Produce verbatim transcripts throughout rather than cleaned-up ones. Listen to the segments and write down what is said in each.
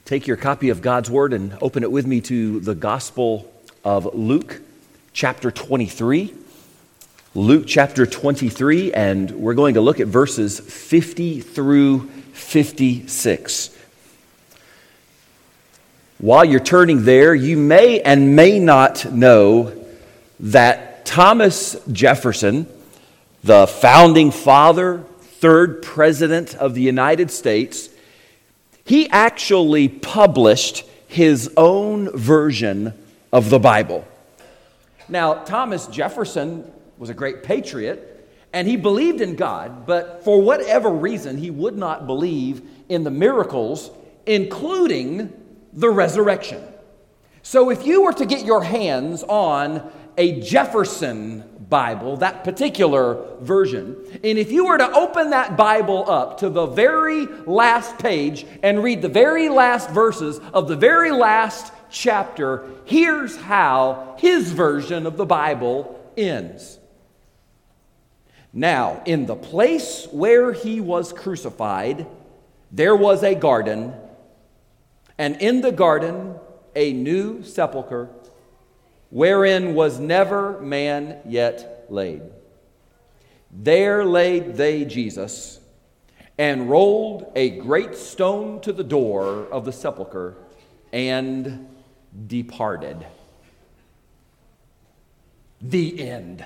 Take your copy of God's Word and open it with me to the Gospel of Luke, chapter twenty-three. Luke chapter twenty-three, and we're going to look at verses fifty through fifty-six. While you're turning there, you may and may not know that Thomas Jefferson, the founding father, third president of the United States, he actually published his own version of the Bible. Now, Thomas Jefferson was a great patriot, and he believed in God, but for whatever reason, he would not believe in the miracles, including the resurrection. So if you were to get your hands on a Jefferson Bible, that particular version, and if you were to open that Bible up to the very last page and read the very last verses of the very last chapter, here's how his version of the Bible ends. Now, in the place where he was crucified, there was a garden, and in the garden a new sepulchre, wherein was never man yet laid. There laid they Jesus, and rolled a great stone to the door of the sepulchre, and departed. The end.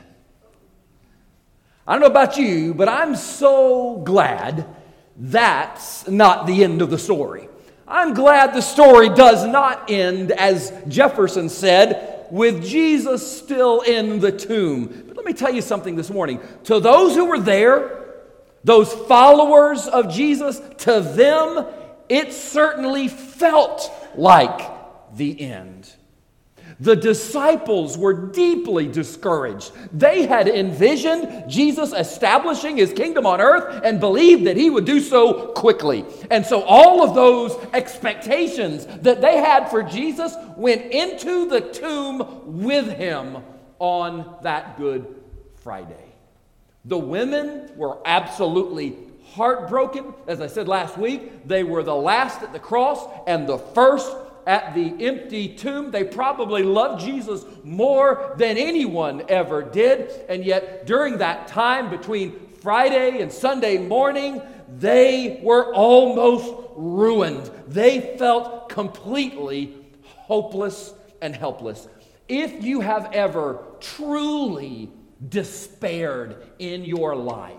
I don't know about you, but I'm so glad that's not the end of the story. I'm glad the story does not end, as Jefferson said, with Jesus still in the tomb. But let me tell you something this morning. To those who were there, those followers of Jesus, to them, it certainly felt like the end. The disciples were deeply discouraged. They had envisioned Jesus establishing his kingdom on earth and believed that he would do so quickly. And so all of those expectations that they had for Jesus went into the tomb with him on that Good Friday. The women were absolutely heartbroken. As I said last week, they were the last at the cross and the first at the empty tomb. They probably loved Jesus more than anyone ever did. And yet, during that time between Friday and Sunday morning, they were almost ruined. They felt completely hopeless and helpless. If you have ever truly despaired in your life,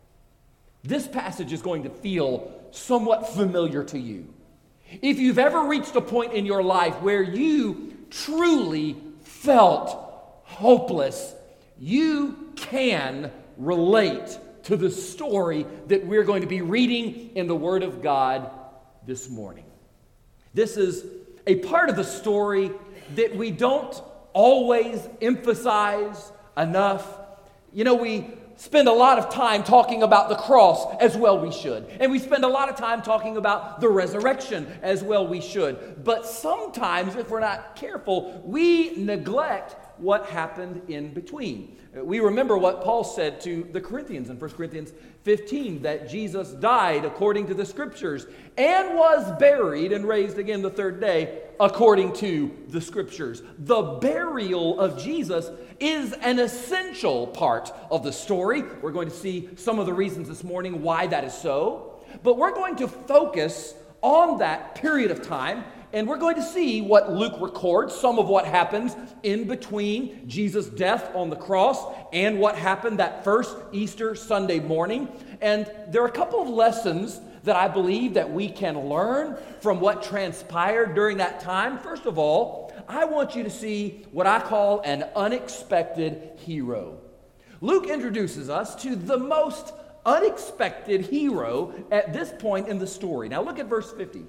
this passage is going to feel somewhat familiar to you. If you've ever reached a point in your life where you truly felt hopeless, you can relate to the story that we're going to be reading in the Word of God this morning. This is a part of the story that we don't always emphasize enough. You know, we spend a lot of time talking about the cross, as well we should. And we spend a lot of time talking about the resurrection, as well we should. But sometimes, if we're not careful, we neglect what happened in between. We remember what Paul said to the Corinthians in First Corinthians fifteen, that Jesus died according to the Scriptures and was buried and raised again the third day according to the Scriptures. The burial of Jesus is an essential part of the story. We're going to see some of the reasons this morning why that is so. But we're going to focus on that period of time, and we're going to see what Luke records, some of what happens in between Jesus' death on the cross and what happened that first Easter Sunday morning. And there are a couple of lessons that I believe that we can learn from what transpired during that time. First of all, I want you to see what I call an unexpected hero. Luke introduces us to the most unexpected hero at this point in the story. Now look at verse fifty.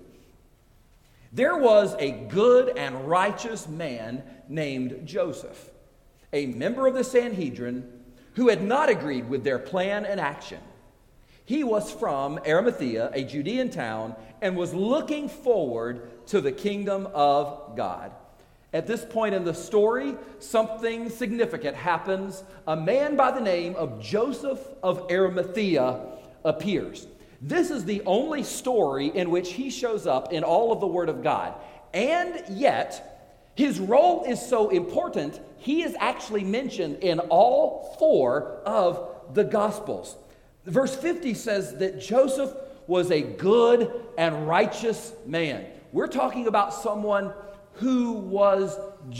There was a good and righteous man named Joseph, a member of the Sanhedrin, who had not agreed with their plan and action. He was from Arimathea, a Judean town, and was looking forward to the kingdom of God. At this point in the story, something significant happens. A man by the name of Joseph of Arimathea appears. This is the only story in which he shows up in all of the Word of God. And yet, his role is so important, he is actually mentioned in all four of the Gospels. Verse fifty says that Joseph was a good and righteous man. We're talking about someone who was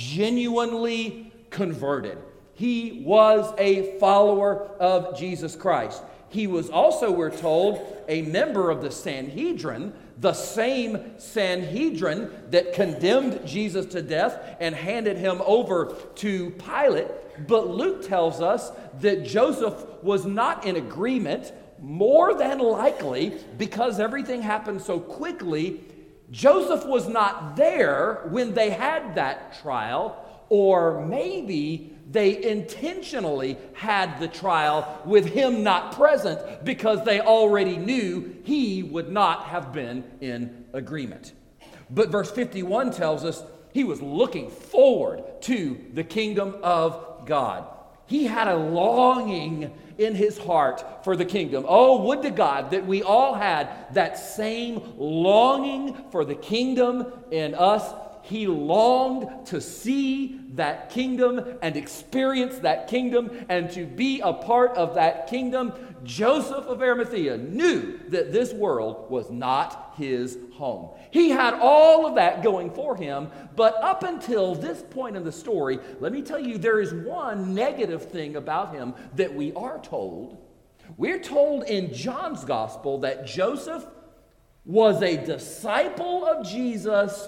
genuinely converted. He was a follower of Jesus Christ. He was also, we're told, a member of the Sanhedrin, the same Sanhedrin that condemned Jesus to death and handed him over to Pilate. But Luke tells us that Joseph was not in agreement. More than likely, because everything happened so quickly, Joseph was not there when they had that trial, or maybe they intentionally had the trial with him not present because they already knew he would not have been in agreement. But verse fifty-one tells us he was looking forward to the kingdom of God. He had a longing in his heart for the kingdom. Oh, would to God that we all had that same longing for the kingdom in us. He longed to see that kingdom and experience that kingdom and to be a part of that kingdom. Joseph of Arimathea knew that this world was not his home. He had all of that going for him, but up until this point in the story, let me tell you, there is one negative thing about him that we are told. We're told in John's gospel that Joseph was a disciple of Jesus,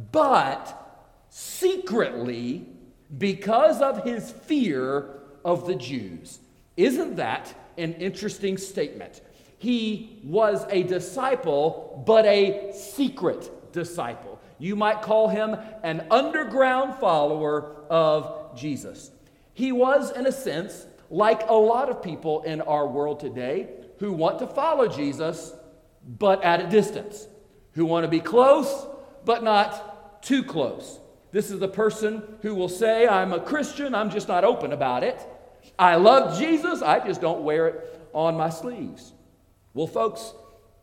but secretly because of his fear of the Jews. Isn't that an interesting statement? He was a disciple, but a secret disciple. You might call him an underground follower of Jesus. He was, in a sense, like a lot of people in our world today who want to follow Jesus, but at a distance, who want to be close, but not too close. This is the person who will say, I'm a Christian, I'm just not open about it. I love Jesus, I just don't wear it on my sleeves. Well, folks,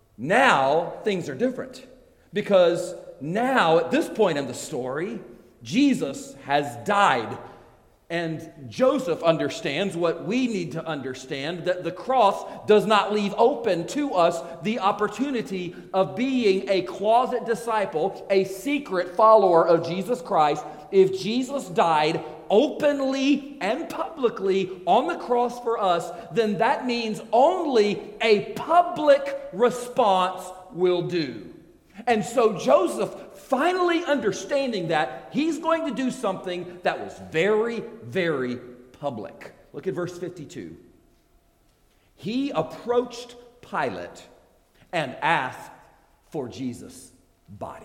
now things are different. Because now, at this point in the story, Jesus has died. And Joseph understands what we need to understand, that the cross does not leave open to us the opportunity of being a closet disciple, a secret follower of Jesus Christ. If Jesus died openly and publicly on the cross for us, then that means only a public response will do. And so Joseph, finally understanding that, he's going to do something that was very, very public. Look at verse fifty-two. He approached Pilate and asked for Jesus' body.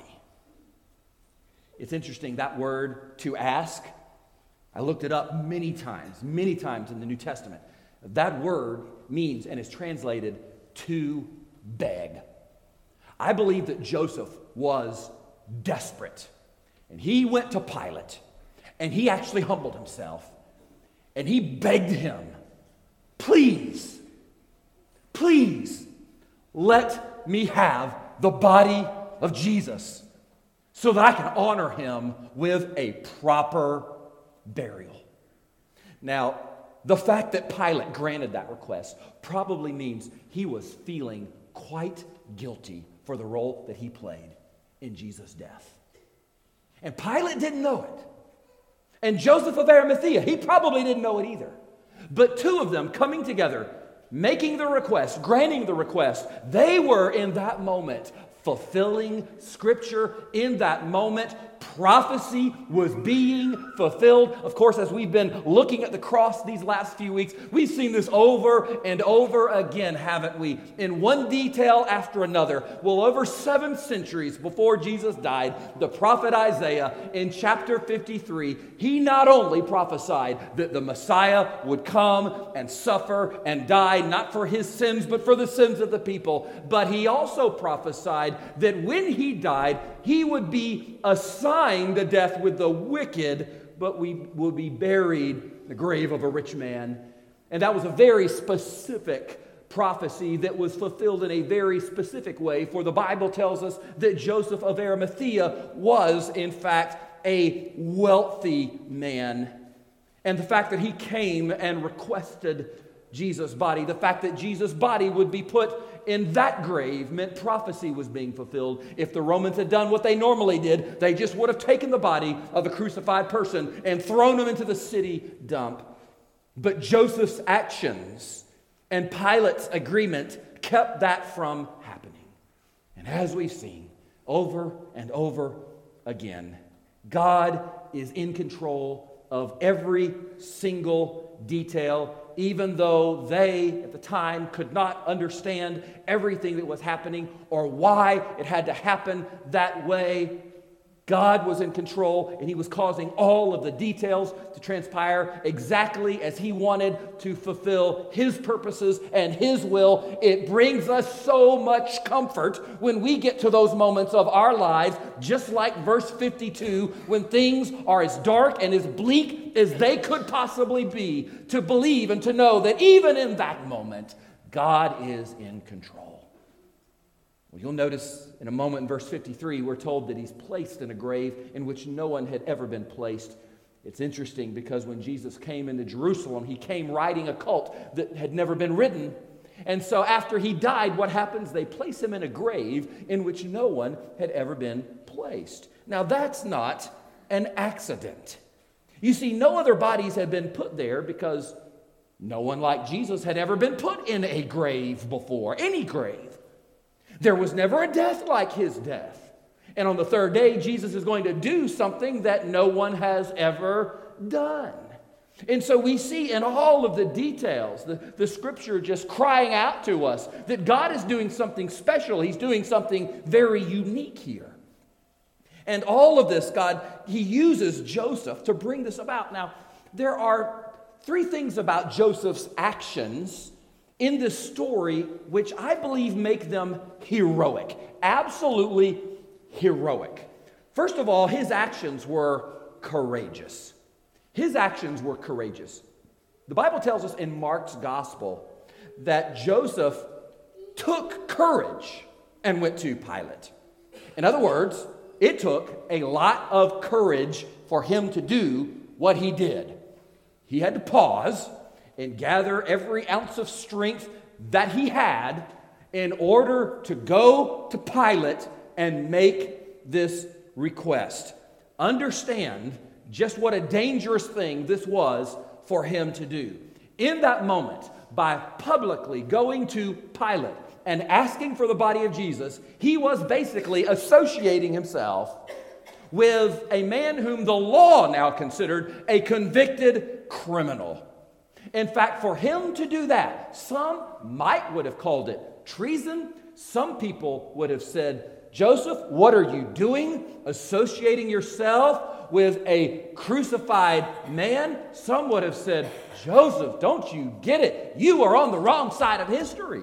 It's interesting, that word, to ask, I looked it up many times, many times in the New Testament. That word means and is translated to beg. I believe that Joseph was desperate. And he went to Pilate, and he actually humbled himself, and he begged him, please, please let me have the body of Jesus so that I can honor him with a proper burial. Now, the fact that Pilate granted that request probably means he was feeling quite guilty for the role that he played in Jesus' death. And Pilate didn't know it. And Joseph of Arimathea, he probably didn't know it either. But two of them coming together, making the request, granting the request, they were in that moment fulfilling Scripture. In that moment, prophecy was being fulfilled. Of course, as we've been looking at the cross these last few weeks, we've seen this over and over again, haven't we? In one detail after another. Well, over seven centuries before Jesus died, the prophet Isaiah in chapter fifty-three, he not only prophesied that the Messiah would come and suffer and die, not for his sins, but for the sins of the people, but he also prophesied that when he died, he would be assigned to death with the wicked, but we would be buried in the grave of a rich man. And that was a very specific prophecy that was fulfilled in a very specific way, for the Bible tells us that Joseph of Arimathea was, in fact, a wealthy man. And the fact that he came and requested Jesus' body, the fact that Jesus' body would be put in that grave, meant prophecy was being fulfilled. If the Romans had done what they normally did, they just would have taken the body of a crucified person and thrown him into the city dump. But Joseph's actions and Pilate's agreement kept that from happening. And as we've seen over and over again, God is in control of every single detail, even though they, at the time, could not understand everything that was happening or why it had to happen that way. God was in control, and he was causing all of the details to transpire exactly as he wanted to fulfill his purposes and his will. It brings us so much comfort when we get to those moments of our lives, just like verse fifty-two, when things are as dark and as bleak as they could possibly be, to believe and to know that even in that moment, God is in control. Well, you'll notice in a moment in verse fifty-three, we're told that he's placed in a grave in which no one had ever been placed. It's interesting because when Jesus came into Jerusalem, he came riding a colt that had never been ridden. And so after he died, what happens? They place him in a grave in which no one had ever been placed. Now, that's not an accident. You see, no other bodies had been put there because no one like Jesus had ever been put in a grave before, any grave. There was never a death like his death. And on the third day, Jesus is going to do something that no one has ever done. And so we see in all of the details, the, the scripture just crying out to us that God is doing something special. He's doing something very unique here. And all of this, God, he uses Joseph to bring this about. Now, there are three things about Joseph's actions in this story which I believe make them heroic. Absolutely heroic. First of all, his actions were courageous. His actions were courageous. The Bible tells us in Mark's gospel that Joseph took courage and went to Pilate. In other words, it took a lot of courage for him to do what he did. He had to pause and gather every ounce of strength that he had in order to go to Pilate and make this request. Understand just what a dangerous thing this was for him to do. In that moment, by publicly going to Pilate and asking for the body of Jesus, he was basically associating himself with a man whom the law now considered a convicted criminal. In fact, for him to do that, some might would have called it treason. Some people would have said, Joseph, what are you doing? Associating yourself with a crucified man? Some would have said, Joseph, don't you get it? You are on the wrong side of history.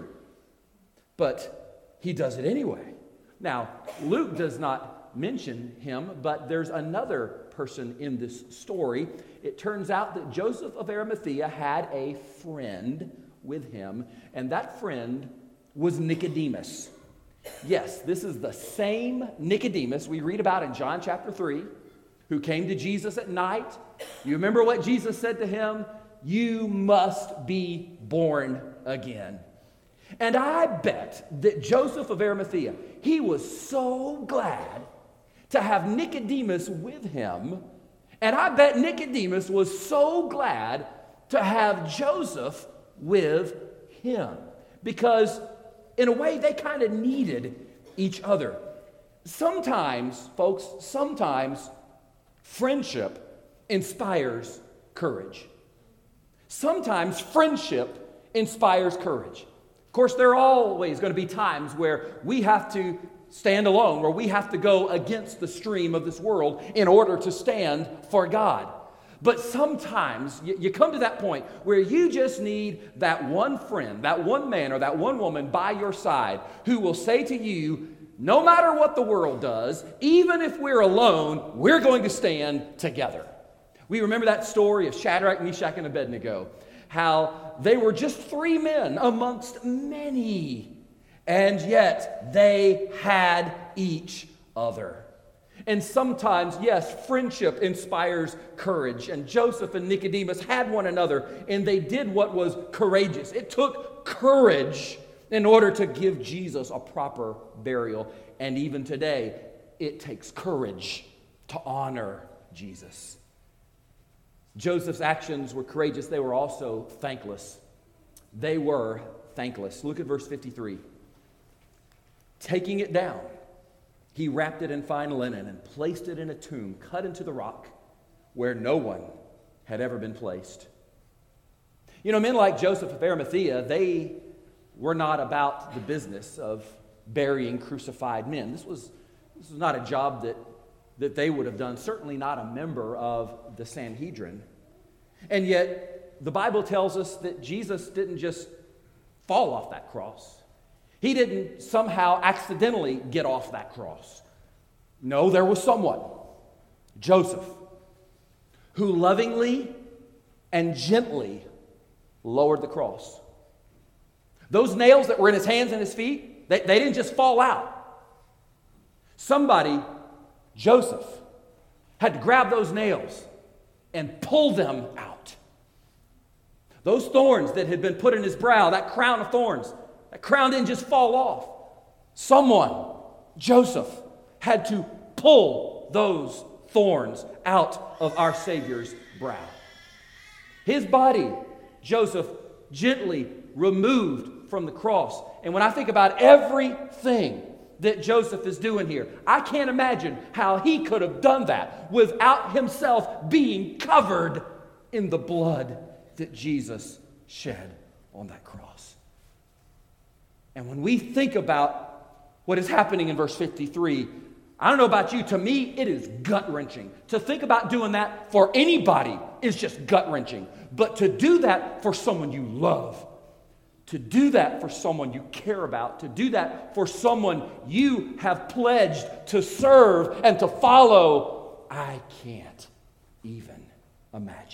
But he does it anyway. Now, Luke does not mention him, but there's another person in this story. It turns out that Joseph of Arimathea had a friend with him, and that friend was Nicodemus. Yes, this is the same Nicodemus we read about in John chapter three, who came to Jesus at night. You remember what Jesus said to him? You must be born again. And I bet that Joseph of Arimathea, he was so glad to have Nicodemus with him. And I bet Nicodemus was so glad to have Joseph with him. Because in a way, they kind of needed each other. Sometimes, folks, sometimes friendship inspires courage. Sometimes friendship inspires courage. Of course, there are always going to be times where we have to stand alone, where we have to go against the stream of this world in order to stand for God. But sometimes you, you come to that point where you just need that one friend, that one man or that one woman by your side who will say to you, no matter what the world does, even if we're alone, we're going to stand together. We remember that story of Shadrach, Meshach, and Abednego. how they were just three men amongst many, and yet they had each other. And sometimes, yes, friendship inspires courage. And Joseph and Nicodemus had one another, and they did what was courageous. It took courage in order to give Jesus a proper burial. And even today, it takes courage to honor Jesus. Joseph's actions were courageous. They were also thankless. They were thankless. Look at verse fifty-three. Taking it down, he wrapped it in fine linen and placed it in a tomb cut into the rock where no one had ever been placed. You know, men like Joseph of Arimathea, they were not about the business of burying crucified men. This was, this was not a job that, that they would have done, certainly not a member of the Sanhedrin. And yet, the Bible tells us that Jesus didn't just fall off that cross. He didn't somehow accidentally get off that cross. No, there was someone, Joseph, who lovingly and gently lowered the cross. Those nails that were in his hands and his feet, they, they didn't just fall out. Somebody, Joseph, had to grab those nails and pull them out. Those thorns that had been put in his brow, that crown of thorns, that crown didn't just fall off. Someone, Joseph, had to pull those thorns out of our Savior's brow. His body, Joseph gently removed from the cross. And when I think about everything that Joseph is doing here, I can't imagine how he could have done that without himself being covered in the blood that Jesus shed on that cross. And when we think about what is happening in verse fifty-three, I don't know about you, to me it is gut-wrenching. To think about doing that for anybody is just gut-wrenching. But to do that for someone you love, to do that for someone you care about, to do that for someone you have pledged to serve and to follow, I can't even imagine.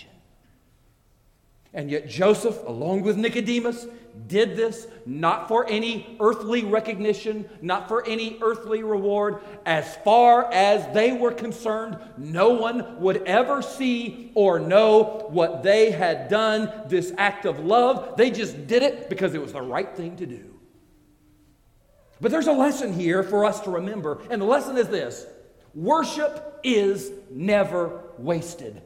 And yet Joseph, along with Nicodemus, did this not for any earthly recognition, not for any earthly reward. As far as they were concerned, no one would ever see or know what they had done, this act of love. They just did it because it was the right thing to do. But there's a lesson here for us to remember, and the lesson is this: worship is never wasted.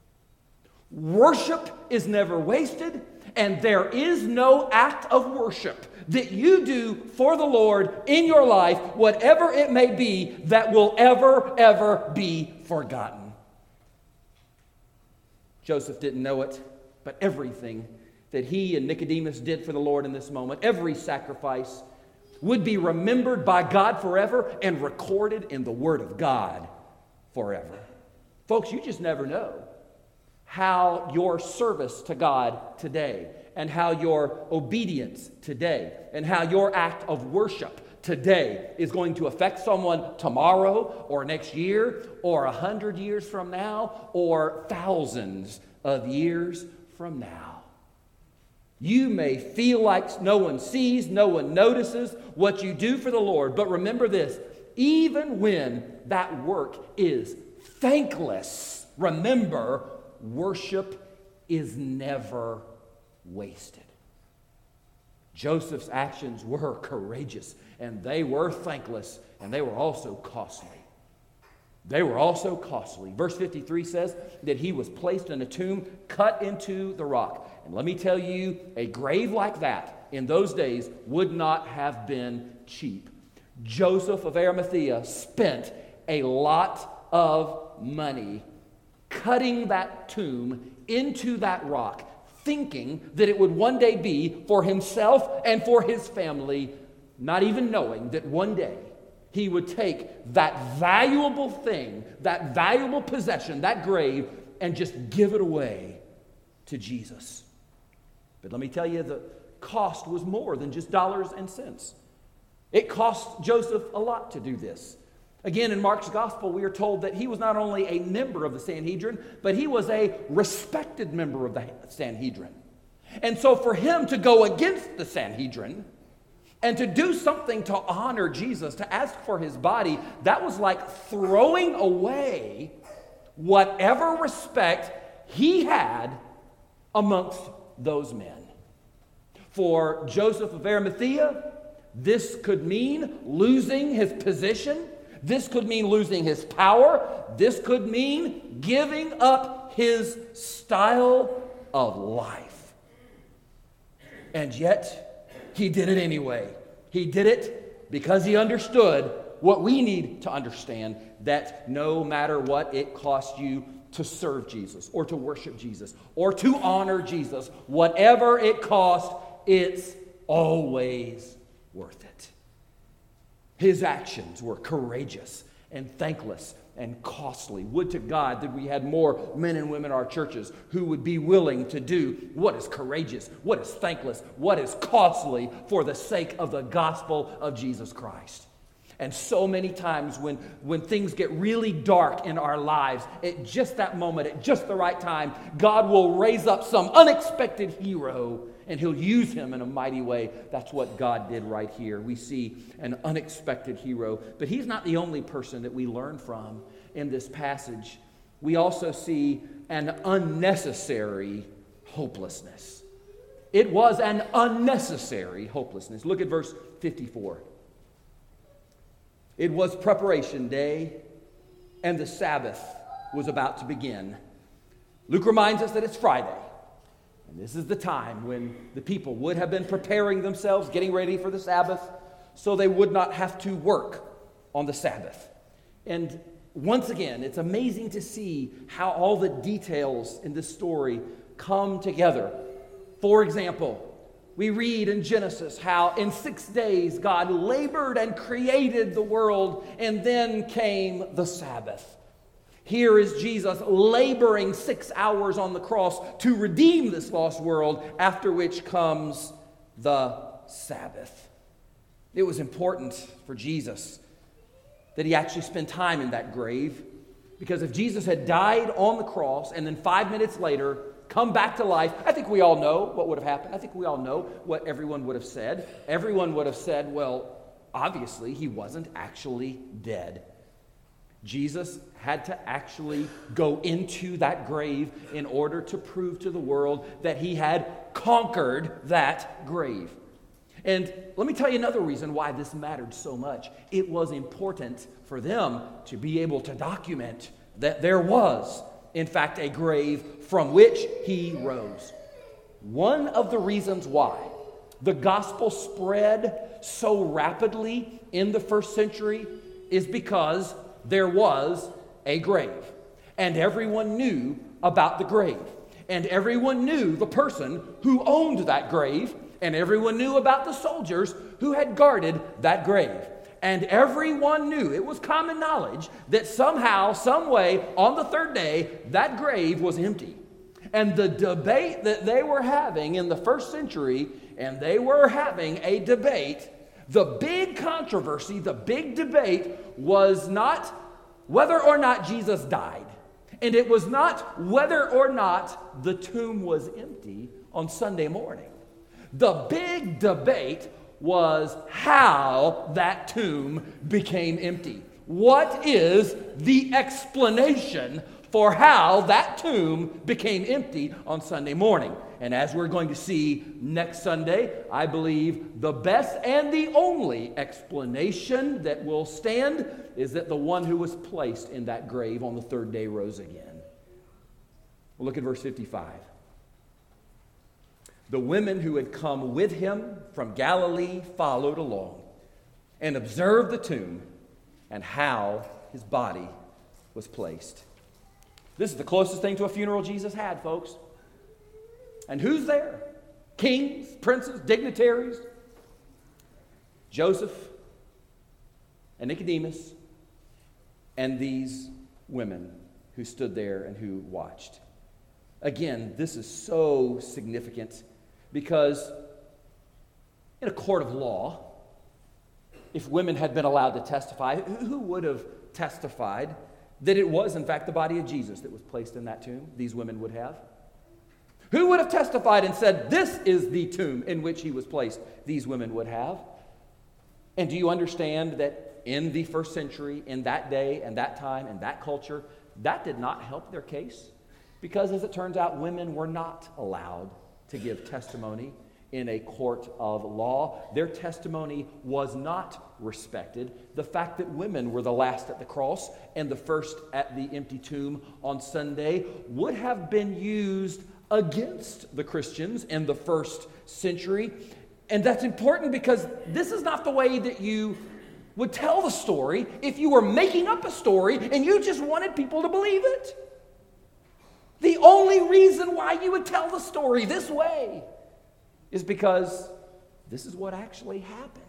Worship is never wasted, and there is no act of worship that you do for the Lord in your life, whatever it may be, that will ever, ever be forgotten. Joseph didn't know it, but everything that he and Nicodemus did for the Lord in this moment, every sacrifice, would be remembered by God forever and recorded in the Word of God forever. Folks, you just never know how your service to God today, and how your obedience today, and how your act of worship today is going to affect someone tomorrow, or next year, or a hundred years from now, or thousands of years from now. You may feel like no one sees, no one notices what you do for the Lord, but remember this: even when that work is thankless, remember, worship is never wasted. Joseph's actions were courageous, and they were thankless, and they were also costly. They were also costly. Verse fifty-three says that he was placed in a tomb cut into the rock. And let me tell you, a grave like that in those days would not have been cheap. Joseph of Arimathea spent a lot of money cutting that tomb into that rock, thinking that it would one day be for himself and for his family, not even knowing that one day he would take that valuable thing, that valuable possession, that grave, and just give it away to Jesus. But let me tell you, the cost was more than just dollars and cents. It cost Joseph a lot to do this. Again, in Mark's gospel, we are told that he was not only a member of the Sanhedrin, but he was a respected member of the Sanhedrin. And so for him to go against the Sanhedrin and to do something to honor Jesus, to ask for his body, that was like throwing away whatever respect he had amongst those men. For Joseph of Arimathea, this could mean losing his position. This could mean losing his power. This could mean giving up his style of life. And yet, he did it anyway. He did it because he understood what we need to understand, that no matter what it costs you to serve Jesus or to worship Jesus or to honor Jesus, whatever it costs, it's always worth it. His actions were courageous and thankless and costly. Would to God that we had more men and women in our churches who would be willing to do what is courageous, what is thankless, what is costly for the sake of the gospel of Jesus Christ. And so many times when, when things get really dark in our lives, at just that moment, at just the right time, God will raise up some unexpected hero and he'll use him in a mighty way. That's what God did right here. We see an unexpected hero. But he's not the only person that we learn from in this passage. We also see an unnecessary hopelessness. It was an unnecessary hopelessness. Look at verse fifty-four. It was preparation day, and the Sabbath was about to begin. Luke reminds us that it's Friday. And this is the time when the people would have been preparing themselves, getting ready for the Sabbath, so they would not have to work on the Sabbath. And once again, it's amazing to see how all the details in this story come together. For example, we read in Genesis how in six days God labored and created the world, and then came the Sabbath. Here is Jesus laboring six hours on the cross to redeem this lost world, after which comes the Sabbath. It was important for Jesus that he actually spend time in that grave, because if Jesus had died on the cross and then five minutes later come back to life, I think we all know what would have happened. I think we all know what everyone would have said. Everyone would have said, well, obviously he wasn't actually dead. Jesus had to actually go into that grave in order to prove to the world that he had conquered that grave. And let me tell you another reason why this mattered so much. It was important for them to be able to document that there was, in fact, a grave from which he rose. One of the reasons why the gospel spread so rapidly in the first century is because there was a grave. And everyone knew about the grave. And everyone knew the person who owned that grave. And everyone knew about the soldiers who had guarded that grave. And everyone knew, it was common knowledge, that somehow, some way, on the third day, that grave was empty. And the debate that they were having in the first century, and they were having a debate, the big controversy, the big debate was not whether or not Jesus died. And it was not whether or not the tomb was empty on Sunday morning. The big debate was how that tomb became empty. What is the explanation for how that tomb became empty on Sunday morning? And as we're going to see next Sunday, I believe the best and the only explanation that will stand is that the one who was placed in that grave on the third day rose again. We'll look at verse fifty-five. The women who had come with him from Galilee followed along and observed the tomb and how his body was placed. This is the closest thing to a funeral Jesus had, folks. And who's there? Kings, princes, dignitaries, Joseph and Nicodemus, and these women who stood there and who watched. Again, this is so significant because in a court of law, if women had been allowed to testify, who would have testified that it was, in fact, the body of Jesus that was placed in that tomb? These women would have. Who would have testified and said, this is the tomb in which he was placed? These women would have. And do you understand that in the first century, in that day and that time and that culture, that did not help their case? Because as it turns out, women were not allowed to give testimony in a court of law. Their testimony was not respected. The fact that women were the last at the cross and the first at the empty tomb on Sunday would have been used against the Christians in the first century. And that's important because this is not the way that you would tell the story if you were making up a story and you just wanted people to believe it. The only reason why you would tell the story this way is because this is what actually happened.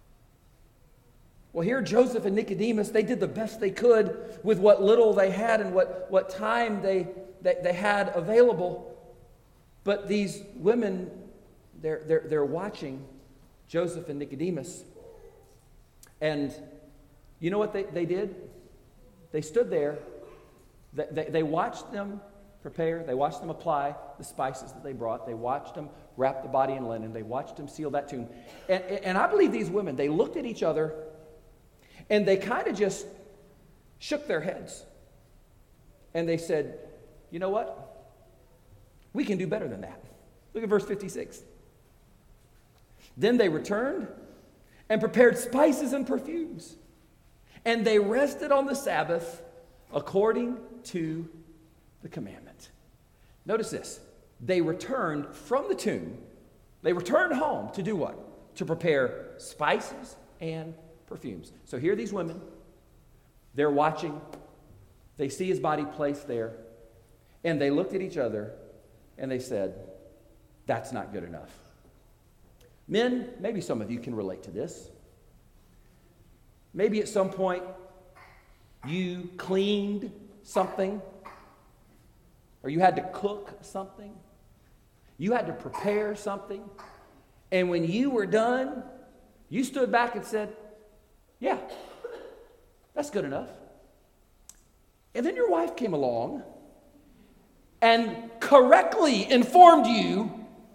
Well, here Joseph and Nicodemus, they did the best they could with what little they had and what, what time they, they, they had available. But these women, they're, they're, they're watching Joseph and Nicodemus. And you know what they, they did? They stood there. They, they, they watched them prepare. They watched them apply the spices that they brought. They watched them wrap the body in linen. They watched them seal that tomb. And, and I believe these women, they looked at each other and they kind of just shook their heads. And they said, you know what? We can do better than that. Look at verse fifty-six. Then they returned and prepared spices and perfumes. And they rested on the Sabbath according to the commandment. Notice this. They returned from the tomb. They returned home to do what? To prepare spices and perfumes. So here are these women. They're watching. They see his body placed there. And they looked at each other and they said, that's not good enough. Men, maybe some of you can relate to this. Maybe at some point you cleaned something, or you had to cook something. You had to prepare something. And when you were done, you stood back and said, yeah, that's good enough. And then your wife came along and correctly informed you,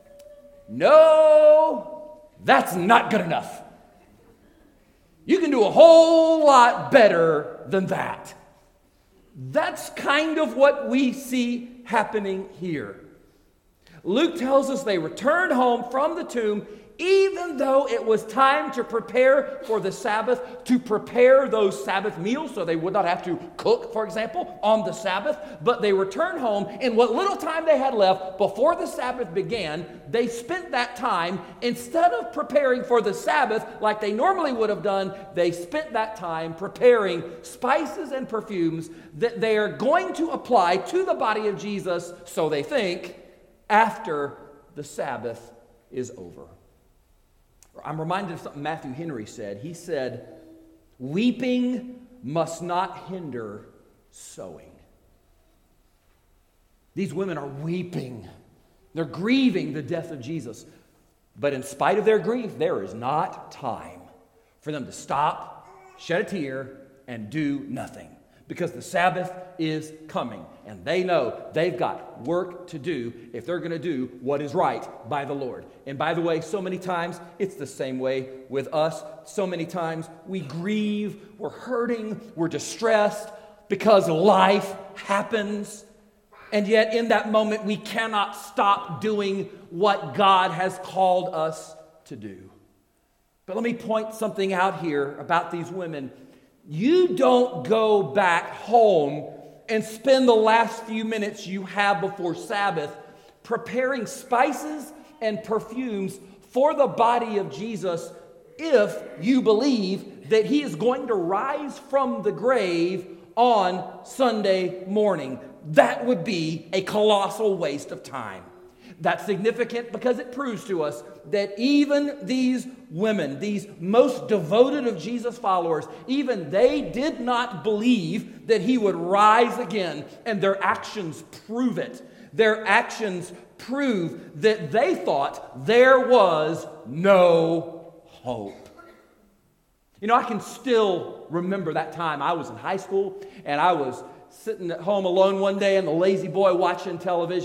no, that's not good enough. You can do a whole lot better than that. That's kind of what we see happening here. Luke tells us they returned home from the tomb even though it was time to prepare for the Sabbath, to prepare those Sabbath meals so they would not have to cook, for example, on the Sabbath. But they returned home, and what little time they had left before the Sabbath began, they spent that time, instead of preparing for the Sabbath like they normally would have done, they spent that time preparing spices and perfumes that they are going to apply to the body of Jesus, so they think, after the Sabbath is over. I'm reminded of something Matthew Henry said. He said, weeping must not hinder sowing. These women are weeping. They're grieving the death of Jesus. But in spite of their grief, there is not time for them to stop, shed a tear, and do nothing. Because the Sabbath is coming. And they know they've got work to do if they're going to do what is right by the Lord. And by the way, so many times, it's the same way with us. So many times we grieve, we're hurting, we're distressed because life happens. And yet in that moment, we cannot stop doing what God has called us to do. But let me point something out here about these women. You don't go back home and spend the last few minutes you have before Sabbath preparing spices and perfumes for the body of Jesus if you believe that he is going to rise from the grave on Sunday morning. That would be a colossal waste of time. That's significant because it proves to us that even these women, these most devoted of Jesus followers, even they did not believe that he would rise again, and their actions prove it. Their actions prove that they thought there was no hope. You know, I can still remember that time. I was in high school, and I was sitting at home alone one day and the lazy boy watching television.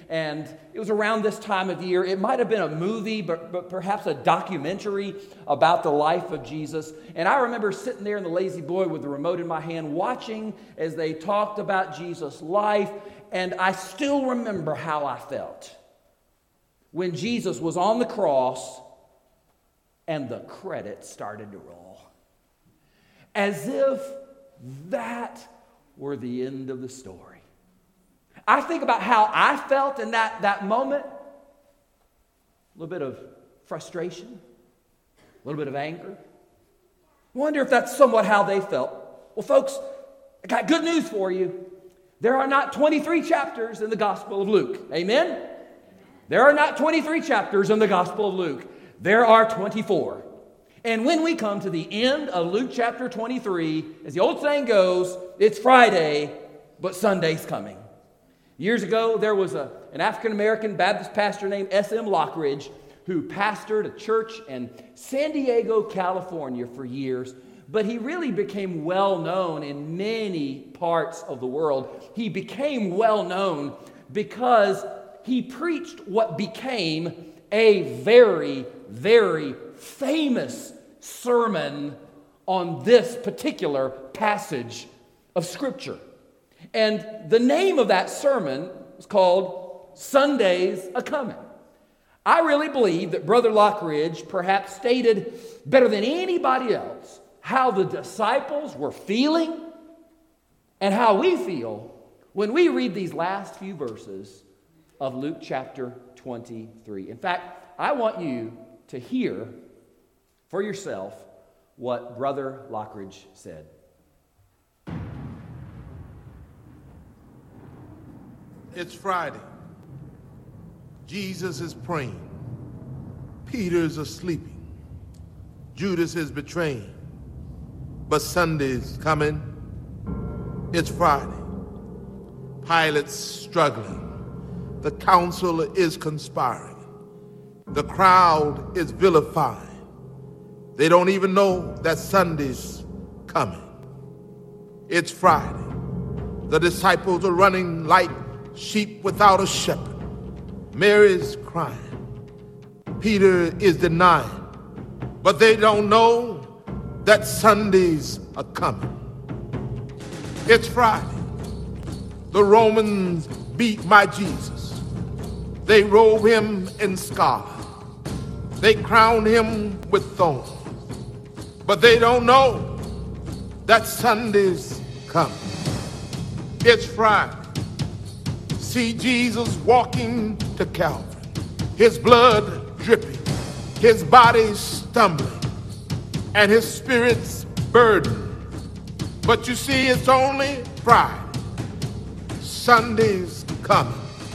and it was around this time of year. It might have been a movie, but, but perhaps a documentary about the life of Jesus. And I remember sitting there in the lazy boy with the remote in my hand, watching as they talked about Jesus' life, and I still remember how I felt when Jesus was on the cross and the credits started to roll. As if that were the end of the story. I think about how I felt in that, that moment. A little bit of frustration, a little bit of anger. I wonder if that's somewhat how they felt. Well, folks, I got good news for you. There are not twenty-three chapters in the Gospel of Luke. Amen? There are not twenty-three chapters in the Gospel of Luke. There are twenty-four. And when we come to the end of Luke chapter twenty-three, as the old saying goes, it's Friday, but Sunday's coming. Years ago, there was a, an African-American Baptist pastor named S M Lockridge who pastored a church in San Diego, California for years, but he really became well known in many parts of the world. He became well known because he preached what became a very, very famous sermon on this particular passage of Scripture. And the name of that sermon is called Sunday's A-Comin'. I really believe that Brother Lockridge perhaps stated better than anybody else how the disciples were feeling and how we feel when we read these last few verses of Luke chapter twenty-three. In fact, I want you to hear for yourself what Brother Lockridge said. It's Friday. Jesus is praying. Peter's asleep. Judas is betraying. But Sunday's coming. It's Friday. Pilate's struggling. The council is conspiring. The crowd is vilifying. They don't even know that Sunday's coming. It's Friday. The disciples are running like sheep without a shepherd. Mary's crying. Peter is denying. But they don't know that Sundays are coming. It's Friday. The Romans beat my Jesus. They robe him in scarlet. They crown him with thorns. But they don't know that Sunday's coming. It's Friday. See Jesus walking to Calvary. His blood dripping. His body stumbling. And his spirit's burdened. But you see, it's only Friday. Sunday's coming.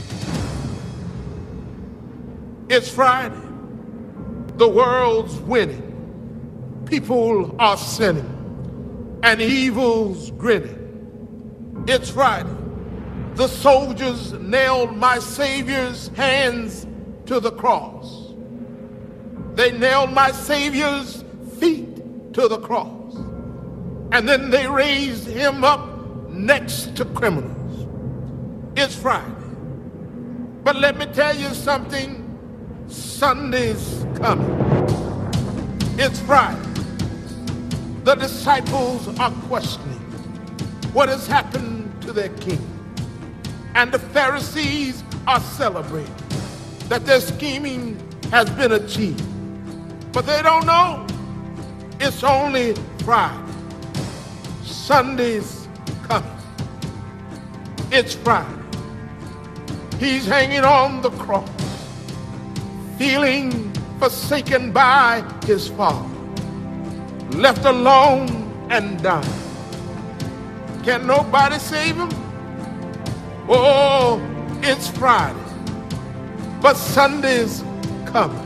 It's Friday. The world's winning. People are sinning. And evil's grinning. It's Friday. The soldiers nailed my Savior's hands to the cross. They nailed my Savior's feet to the cross. And then they raised him up next to criminals. It's Friday. But let me tell you something. Sunday's coming. It's Friday. The disciples are questioning what has happened to their king. And the Pharisees are celebrating that their scheming has been achieved. But they don't know it's only Friday. Sunday's coming. It's Friday. He's hanging on the cross, feeling forsaken by his Father, left alone and dying. Can nobody save him? Oh, it's Friday, but Sunday's coming.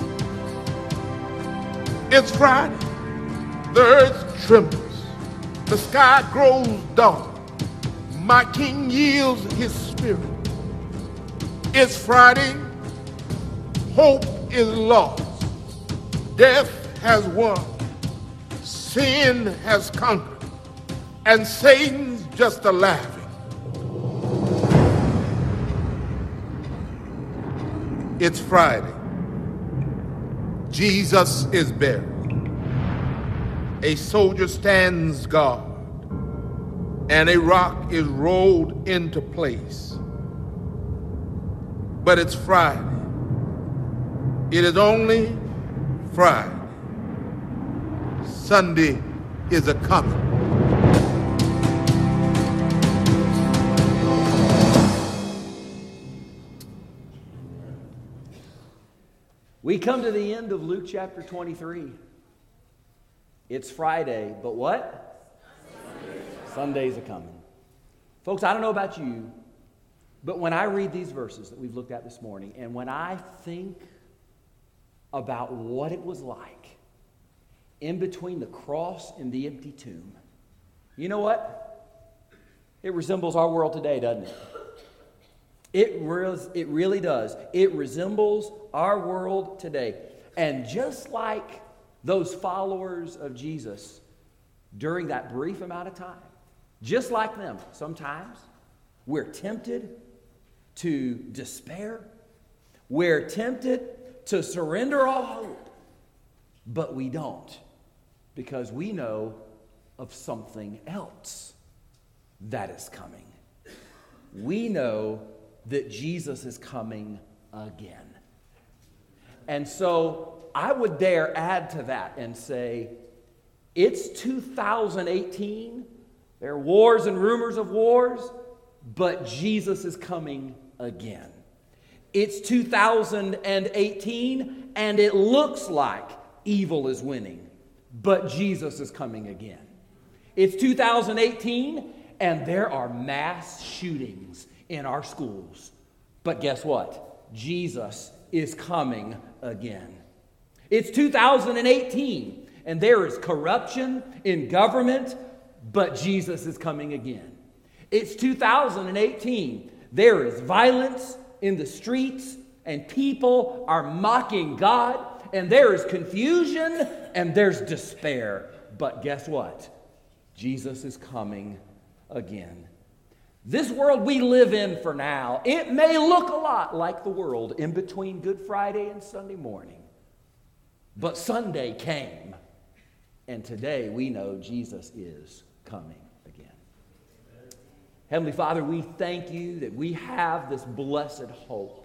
It's Friday. The earth trembles. The sky grows dark. My King yields his spirit. It's Friday. Hope is lost. Death has won. Sin has conquered. And Satan's just a laughing. It's Friday. Jesus is buried. A soldier stands guard, and a rock is rolled into place. But it's Friday. It is only Friday. Sunday is a coming. We come to the end of Luke chapter twenty-three. It's Friday, but what? Sunday's a coming. Folks, I don't know about you, but when I read these verses that we've looked at this morning, and when I think about what it was like in between the cross and the empty tomb, you know what? It resembles our world today, doesn't it? It, re- it really does. It resembles our world today. And just like those followers of Jesus during that brief amount of time, just like them, sometimes we're tempted to despair. We're tempted to surrender all hope. But we don't, because we know of something else that is coming. We know that Jesus is coming again. And so I would dare add to that and say, it's two thousand eighteen. There are wars and rumors of wars, but Jesus is coming again. It's two thousand eighteen, and it looks like evil is winning, but Jesus is coming again. It's two thousand eighteen, and there are mass shootings in our schools. But guess what? Jesus is coming again. It's two thousand eighteen, and there is corruption in government, but Jesus is coming again. It's two thousand eighteen. There is violence in the streets, and people are mocking God, and there is confusion, and there's despair. But guess what? Jesus is coming again. This world we live in for now, it may look a lot like the world in between Good Friday and Sunday morning. But Sunday came, and today we know Jesus is coming again. Heavenly Father, we thank you that we have this blessed hope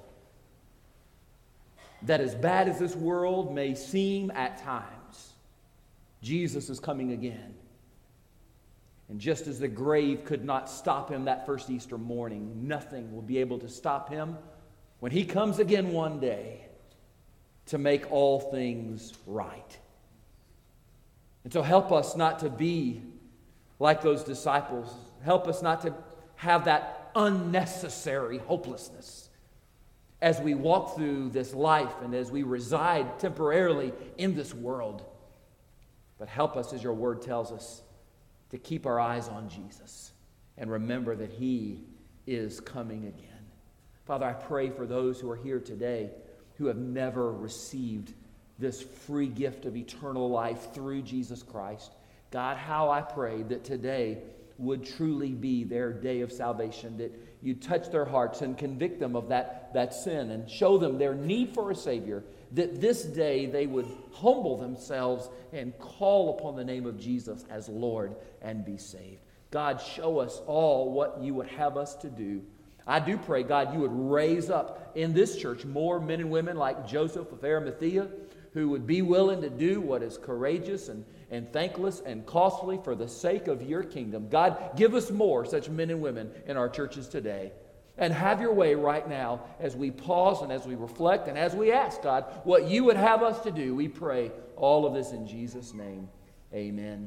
that as bad as this world may seem at times, Jesus is coming again. And just as the grave could not stop him that first Easter morning, nothing will be able to stop him when he comes again one day to make all things right. And so help us not to be like those disciples. Help us not to have that unnecessary hopelessness as we walk through this life and as we reside temporarily in this world. But help us, as your word tells us, to keep our eyes on Jesus and remember that he is coming again. Father, I pray for those who are here today who have never received this free gift of eternal life through Jesus Christ. God, how I pray that today would truly be their day of salvation, that you touch their hearts and convict them of that, that sin and show them their need for a Savior, that this day they would humble themselves and call upon the name of Jesus as Lord and be saved. God, show us all what you would have us to do. I do pray, God, you would raise up in this church more men and women like Joseph of Arimathea, who would be willing to do what is courageous and, and thankless and costly for the sake of your kingdom. God, give us more such men and women in our churches today. And have your way right now as we pause and as we reflect and as we ask, God, what you would have us to do. We pray all of this in Jesus' name. Amen.